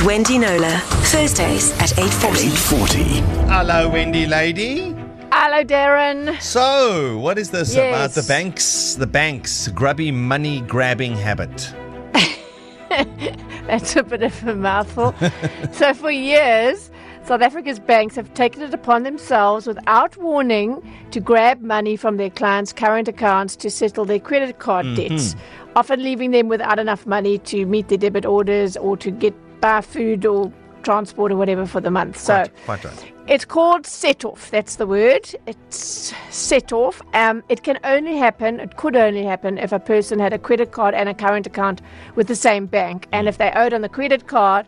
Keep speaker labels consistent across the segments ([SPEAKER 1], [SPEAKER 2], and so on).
[SPEAKER 1] Wendy Knowler, Thursdays at 8:40.
[SPEAKER 2] 8:40.
[SPEAKER 3] Hello, Wendy lady.
[SPEAKER 4] Hello, Darren.
[SPEAKER 3] So, what is this about
[SPEAKER 4] Yes.
[SPEAKER 3] the bank's grubby money grabbing habit?
[SPEAKER 4] That's a bit of a mouthful. So for years, South Africa's banks have taken it upon themselves without warning to grab money from their clients' current accounts to settle their credit card debts, often leaving them without enough money to meet their debit orders or to buy food or transport or whatever for the month.
[SPEAKER 3] Quite right.
[SPEAKER 4] It's called set-off. That's the word. It's set-off. It could only happen if a person had a credit card and a current account with the same bank. And if they owed on the credit card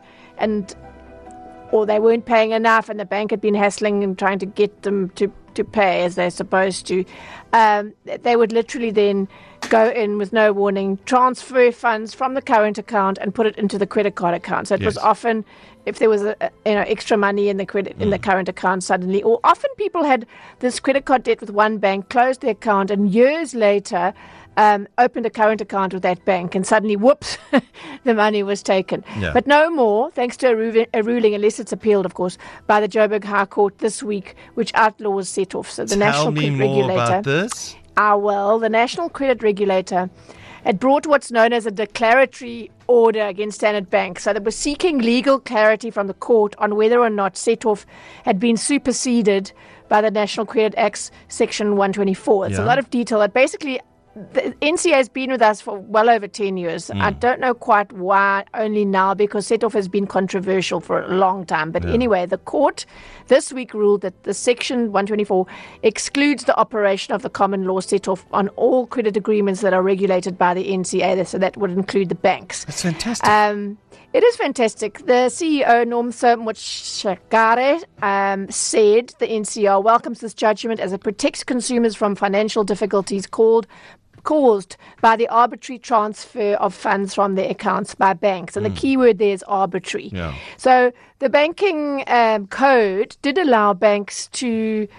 [SPEAKER 4] or they weren't paying enough and the bank had been hassling and trying to get them to pay as they're supposed to, they would literally then go in with no warning, transfer funds from the current account and put it into the credit card account. So it was often, if there was extra money in the current account suddenly, or often people had this credit card debt with one bank, closed the account, and years later opened a current account with that bank, and suddenly, whoops, the money was taken.
[SPEAKER 3] Yeah.
[SPEAKER 4] But no more, thanks to a ruling, unless it's appealed, of course, by the Joburg High Court this week, which outlaws set-off. So the
[SPEAKER 3] Tell
[SPEAKER 4] National
[SPEAKER 3] me
[SPEAKER 4] Credit
[SPEAKER 3] more
[SPEAKER 4] Regulator.
[SPEAKER 3] about this.
[SPEAKER 4] The National Credit Regulator had brought what's known as a declaratory order against Standard Bank. So they were seeking legal clarity from the court on whether or not set-off had been superseded by the National Credit Act's Section 124. It's a lot of detail. But basically, the NCA has been with us for well over 10 years. I don't know quite why only now, because set-off has been controversial for a long time. But anyway, the court this week ruled that the Section 124 excludes the operation of the common law set-off on all credit agreements that are regulated by the NCA. So that would include the banks.
[SPEAKER 3] That's fantastic.
[SPEAKER 4] It is fantastic. The CEO, Nomsa Motshekare, said the NCR welcomes this judgment as it protects consumers from financial difficulties caused by the arbitrary transfer of funds from their accounts by banks. And the key word there is arbitrary.
[SPEAKER 3] Yeah.
[SPEAKER 4] So the banking code did allow banks to...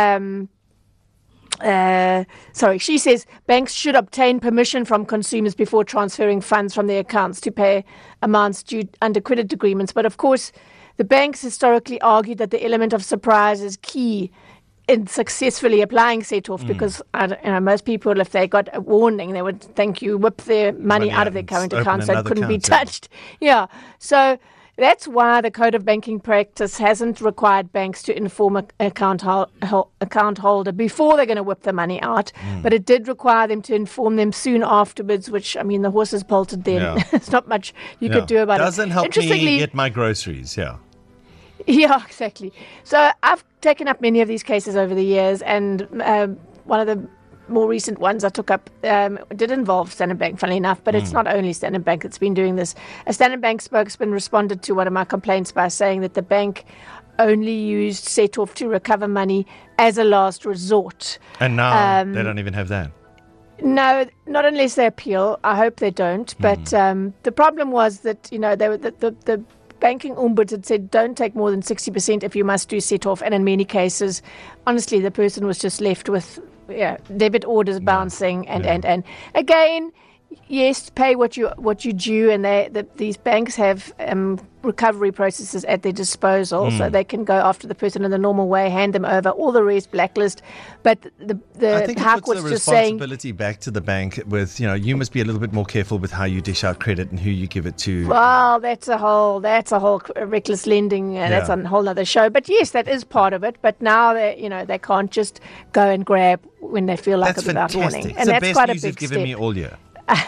[SPEAKER 4] she says banks should obtain permission from consumers before transferring funds from their accounts to pay amounts due under credit agreements. But of course, the banks historically argued that the element of surprise is key in successfully applying set-off, because most people, if they got a warning, they would whip their money out of their current account so it couldn't be touched. Yeah. So that's why the Code of Banking Practice hasn't required banks to inform an account holder before they're going to whip the money out, but it did require them to inform them soon afterwards, which, the horses bolted then.
[SPEAKER 3] Yeah.
[SPEAKER 4] There's not much you could do about it.
[SPEAKER 3] Doesn't help me get my groceries,
[SPEAKER 4] Yeah, exactly. So I've taken up many of these cases over the years, and one of the more recent ones I took up did involve Standard Bank, funnily enough, but it's not only Standard Bank that's been doing this. A Standard Bank spokesman responded to one of my complaints by saying that the bank only used set-off to recover money as a last resort.
[SPEAKER 3] And now they don't even have that.
[SPEAKER 4] No, not unless they appeal. I hope they don't. But the problem was that, they were the banking ombuds had said don't take more than 60% if you must do set-off. And in many cases, honestly, the person was just left with debit orders bouncing. And again, yes, pay what you due. And these banks have recovery processes at their disposal, so they can go after the person in the normal way, hand them over, all the rest, blacklist. But the
[SPEAKER 3] I think
[SPEAKER 4] High
[SPEAKER 3] it puts
[SPEAKER 4] Court's
[SPEAKER 3] the
[SPEAKER 4] just saying,
[SPEAKER 3] responsibility back to the bank with, you must be a little bit more careful with how you dish out credit and who you give it to.
[SPEAKER 4] well, that's a whole reckless lending. That's a whole other show. But yes, that is part of it. But now they can't just go and grab when they feel like
[SPEAKER 3] That's
[SPEAKER 4] it without
[SPEAKER 3] fantastic.
[SPEAKER 4] warning.
[SPEAKER 3] It's the best
[SPEAKER 4] quite
[SPEAKER 3] news
[SPEAKER 4] a
[SPEAKER 3] you've
[SPEAKER 4] big
[SPEAKER 3] given
[SPEAKER 4] step.
[SPEAKER 3] me all year.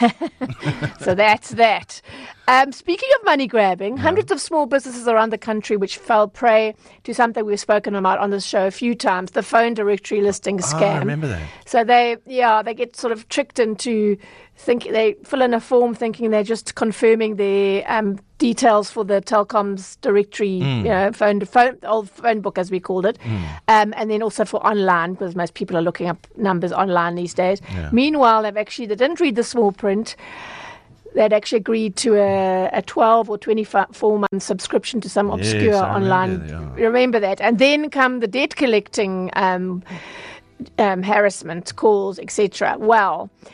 [SPEAKER 4] So that's that. Speaking of money grabbing, hundreds of small businesses around the country which fell prey to something we've spoken about on this show a few times, the phone directory listing scam.
[SPEAKER 3] I remember that.
[SPEAKER 4] So they get sort of tricked into they fill in a form thinking they're just confirming their details for the Telkom's directory, old phone book as we called it, and then also for online, because most people are looking up numbers online these days.
[SPEAKER 3] Yeah.
[SPEAKER 4] Meanwhile, they didn't read the small print. They'd actually agreed to a 12 or 24-month subscription to some obscure online. Remember that. And then come the debt collecting harassment calls, etc. Well,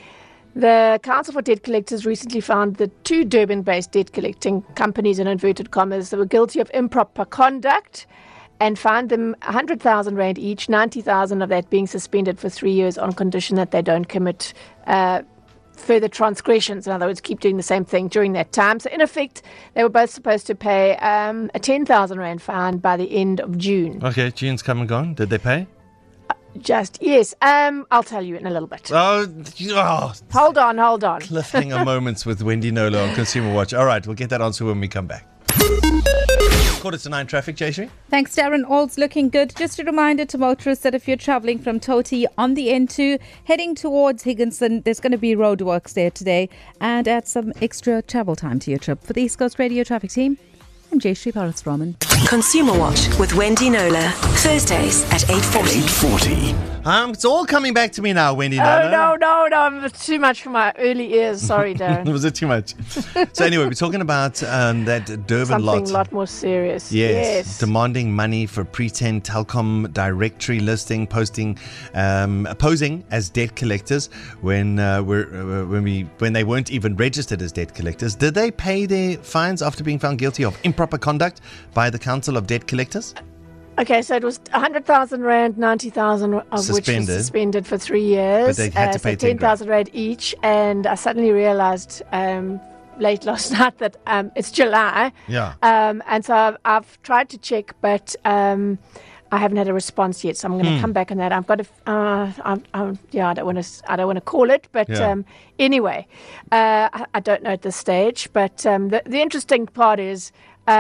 [SPEAKER 4] The Council for Debt Collectors recently found that 2 Durban-based debt collecting companies, in inverted commas, that were guilty of improper conduct and fined them 100,000 rand each, 90,000 of that being suspended for 3 years on condition that they don't commit further transgressions. In other words, keep doing the same thing during that time. So in effect, they were both supposed to pay a 10,000 rand fine by the end of June.
[SPEAKER 3] Okay, June's come and gone. Did they pay?
[SPEAKER 4] Yes. I'll tell you in a little bit.
[SPEAKER 3] Oh,
[SPEAKER 4] Hold on.
[SPEAKER 3] cliffhanger moments with Wendy Knowler on Consumer Watch. All right, we'll get that answer when we come back. 8:45 traffic, Jayshree.
[SPEAKER 2] Thanks, Darren. All's looking good. Just a reminder to motorists that if you're travelling from Toti on the N2, heading towards Higginson, there's going to be roadworks there today and add some extra travel time to your trip. For the East Coast Radio Traffic Team, I'm Jayshree Parasraman.
[SPEAKER 1] Consumer Watch with Wendy Knowler. Thursdays at 8:40.
[SPEAKER 5] 8:40.
[SPEAKER 3] It's all coming back to me now, Wendy Knowler.
[SPEAKER 4] No. It's too much for my early ears. Sorry, Darren.
[SPEAKER 3] Was it too much? So anyway, we're talking about that Durban lot.
[SPEAKER 4] Something a lot more serious.
[SPEAKER 3] Yes. Demanding money for pretend Telkom directory listing, posing as debt collectors when they weren't even registered as debt collectors. Did they pay their fines after being found guilty of improper conduct by the Council of Debt Collectors?
[SPEAKER 4] Okay, so it was 100,000 rand, 90,000 of which was suspended for 3 years.
[SPEAKER 3] But they had to pay
[SPEAKER 4] 10,000 rand each. And I suddenly realized late last night that it's July.
[SPEAKER 3] Yeah.
[SPEAKER 4] And so I've tried to check, but I haven't had a response yet. So I'm going to come back on that. I've got to. I don't want to call it, but anyway, I don't know at this stage. But the interesting part is.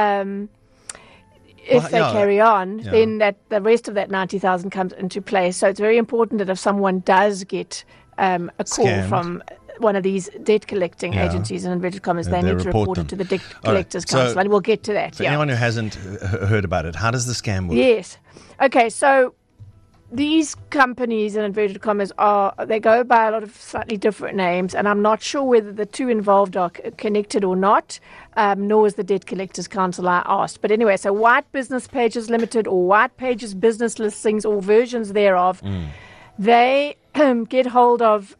[SPEAKER 4] If they carry on, then that the rest of that 90,000 comes into play. So it's very important that if someone does get a call from one of these debt collecting agencies, in inverted commas, they need to report it to the Debt Collectors Council, and we'll get to that.
[SPEAKER 3] For anyone who hasn't heard about it, how does the scam work?
[SPEAKER 4] Yes. Okay, so these companies, in inverted commas, they go by a lot of slightly different names, and I'm not sure whether the two involved are connected or not, nor is the Debt Collectors Council I asked. But anyway, so White Business Pages Limited or White Pages Business Listings or versions thereof, they get hold of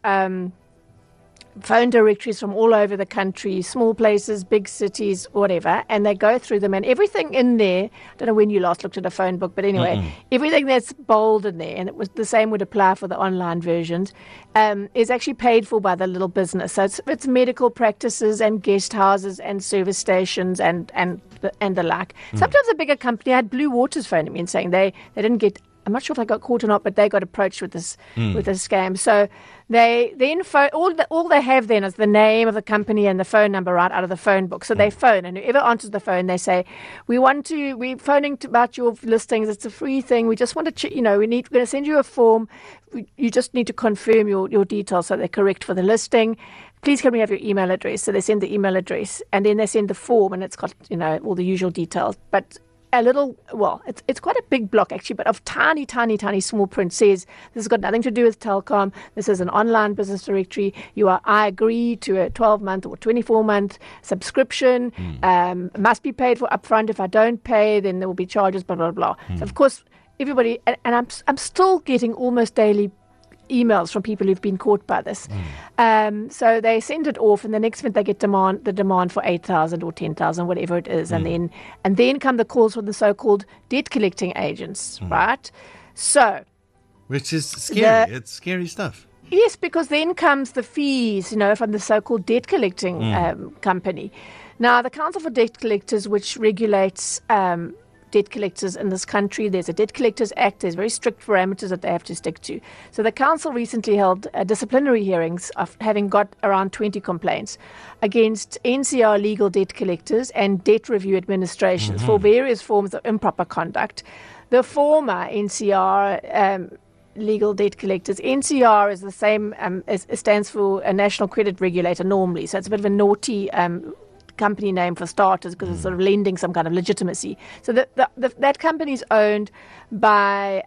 [SPEAKER 4] phone directories from all over the country, small places, big cities, whatever, and they go through them, and everything in there, I don't know when you last looked at a phone book, but anyway, everything that's bold in there, and it was the same would apply for the online versions, is actually paid for by the little business. So it's medical practices and guest houses and service stations and the like. Sometimes a bigger company, I had Blue Waters phoning me and saying they didn't get, I'm not sure if they got caught or not, but they got approached with this scam. So they then all they have then is the name of the company and the phone number right out of the phone book. So they phone, and whoever answers the phone, they say, we're phoning about your listings. It's a free thing. We just want to, we're going to send you a form. You just need to confirm your details so they're correct for the listing. Please can we have your email address? So they send the email address, and then they send the form, and it's got all the usual details, but it's quite a big block actually, but of tiny small print says this has got nothing to do with Telkom. This is an online business directory. I agree to a 12-month or 24-month subscription. Must be paid for upfront. If I don't pay, then there will be charges. Blah blah blah. So of course, everybody, and I'm still getting almost daily emails from people who've been caught by this. So they send it off, and the next minute they get the demand for 8,000 or 10,000, whatever it is, and then come the calls from the so-called debt collecting agents, right? So,
[SPEAKER 3] which is scary. It's scary stuff.
[SPEAKER 4] Yes, because then comes the fees, from the so-called debt collecting company. Now, the Council for Debt Collectors, which regulates debt collectors in this country. There's a Debt Collectors Act. There's very strict parameters that they have to stick to. So the council recently held disciplinary hearings of having got around 20 complaints against NCR legal debt collectors and debt review administrations for various forms of improper conduct. The former NCR legal debt collectors. NCR is the same, stands for a National Credit Regulator normally. So it's a bit of a naughty company name for starters, because it's sort of lending some kind of legitimacy. So that company is owned by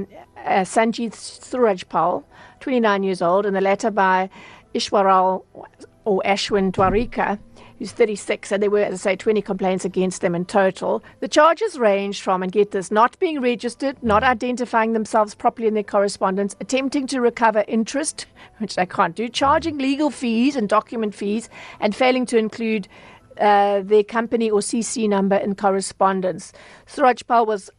[SPEAKER 4] Sanjeev Surajpal, 29 years old, and the latter by Ishwaral or Ashwin Dwarika, who's 36, and there were, as I say, 20 complaints against them in total. The charges ranged from, and get this, not being registered, not identifying themselves properly in their correspondence, attempting to recover interest, which they can't do, charging legal fees and document fees, and failing to include their company or CC number in correspondence. Suraj Pal was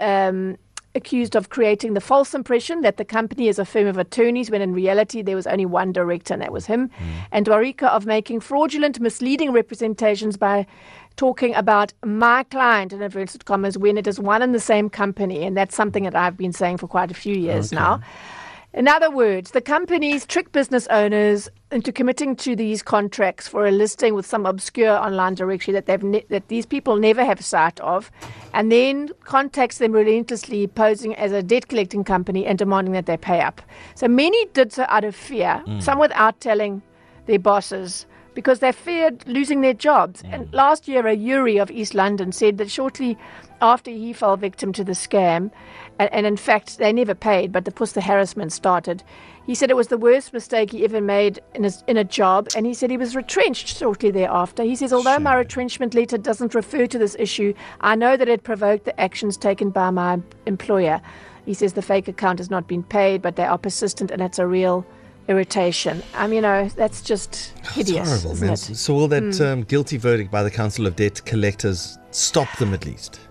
[SPEAKER 4] accused of creating the false impression that the company is a firm of attorneys, when in reality there was only one director, and that was him. And Dwarika of making fraudulent, misleading representations by talking about my client, in inverted commas, when it is one and the same company. And that's something that I've been saying for quite a few years now. In other words, the companies trick business owners into committing to these contracts for a listing with some obscure online directory that that these people never have sight of, and then contacts them relentlessly, posing as a debt collecting company and demanding that they pay up. So many did so out of fear, some without telling their bosses, because they feared losing their jobs. And last year, a Yuri of East London said that shortly after he fell victim to the scam, and in fact, they never paid, but the harassment started. He said it was the worst mistake he ever made in a job, and he said he was retrenched shortly thereafter. He says, although my retrenchment letter doesn't refer to this issue, I know that it provoked the actions taken by my employer. He says the fake account has not been paid, but they are persistent, and it's a real irritation. That's just hideous.
[SPEAKER 3] It's horrible,
[SPEAKER 4] isn't
[SPEAKER 3] man.
[SPEAKER 4] it?
[SPEAKER 3] So will that guilty verdict by the Council of Debt Collectors stop them at least?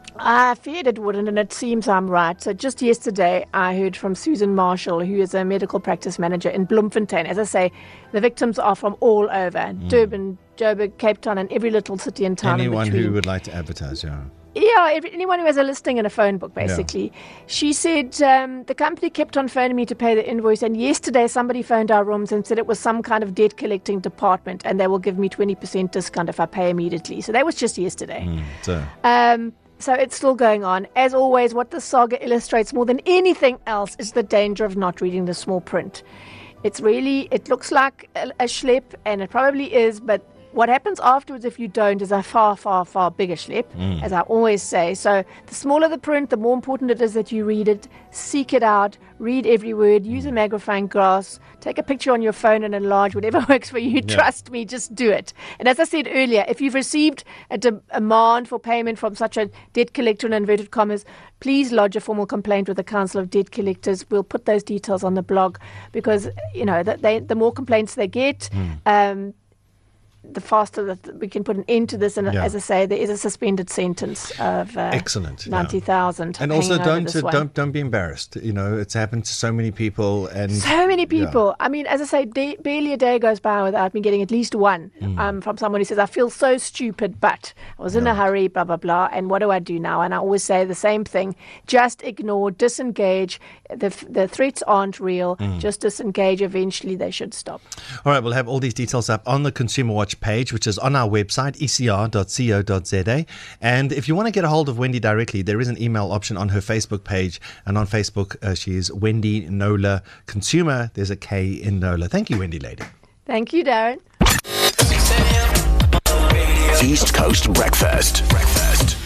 [SPEAKER 4] I feared it wouldn't, and it seems I'm right. So just yesterday, I heard from Susan Marshall, who is a medical practice manager in Bloemfontein. As I say, the victims are from all over. Durban, Joburg, Cape Town, and every little city and town
[SPEAKER 3] Anyone
[SPEAKER 4] in between.
[SPEAKER 3] who would like to advertise,
[SPEAKER 4] Anyone who has a listing in a phone book, basically. Yeah. She said the company kept on phoning me to pay the invoice, and yesterday somebody phoned our rooms and said it was some kind of debt collecting department, and they will give me 20% discount if I pay immediately. So that was just yesterday. So it's still going on. As always, what the saga illustrates more than anything else is the danger of not reading the small print. It looks like a schlep, and it probably is, but what happens afterwards if you don't is a far, far, far bigger schlep, as I always say. So the smaller the print, the more important it is that you read it, seek it out, read every word, use a magnifying glass, take a picture on your phone and enlarge, whatever works for you. Trust me, just do it. And as I said earlier, if you've received a demand for payment from such a debt collector, in inverted commas, please lodge a formal complaint with the Council of Debt Collectors. We'll put those details on the blog, because the more complaints they get, the faster that we can put an end to this. And as I say, there is a suspended sentence of
[SPEAKER 3] excellent
[SPEAKER 4] 90,000.
[SPEAKER 3] And also don't be embarrassed. It's happened to so many people, and
[SPEAKER 4] so many people. I mean, as I say, barely a day goes by without me getting at least one from someone who says, I feel so stupid, but I was in a hurry, blah, blah, blah. And what do I do now? And I always say the same thing. Just ignore, disengage. The threats aren't real. Just disengage. Eventually they should stop.
[SPEAKER 3] All right, we'll have all these details up on the Consumer Watch page, which is on our website, ecr.co.za. And if you want to get a hold of Wendy directly, there is an email option on her Facebook page. And on Facebook, she is Wendy Knowler Consumer. There's a K in Knowler. Thank you, Wendy lady.
[SPEAKER 4] Thank you, Darren.
[SPEAKER 5] East Coast Breakfast.